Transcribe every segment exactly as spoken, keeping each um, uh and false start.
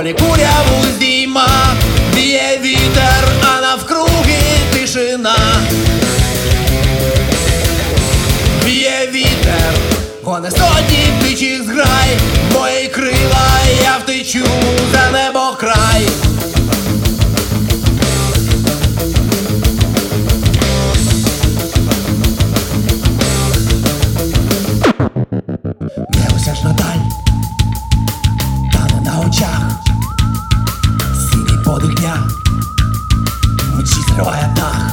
полі куряву здійма, віє вітер, а навкруги тишина. Віє вітер, гоне сотні птичих зграй, мої крила, я втечу за небо край. Неосяжна даль тане на очах, синій подих дня вночі зриває дах.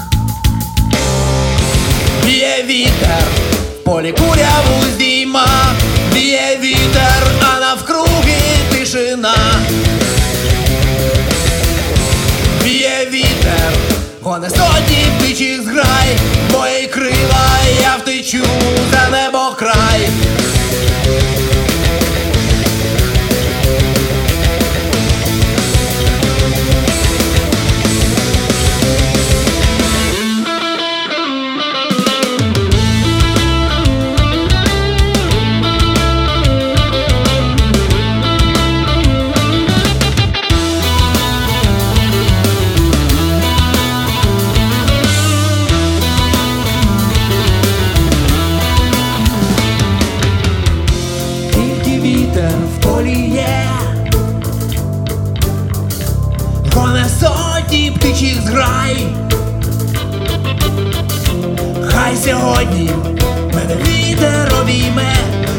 Віє вітер, в полі куряву здійма, віє вітер, а навкруги тишина. Віє вітер, гоне сотні птичих зграй, мої крила, я втечу за небо край. В полі є, гоне сотні птичих зграй. Хай сьогодні мене вітер обійме,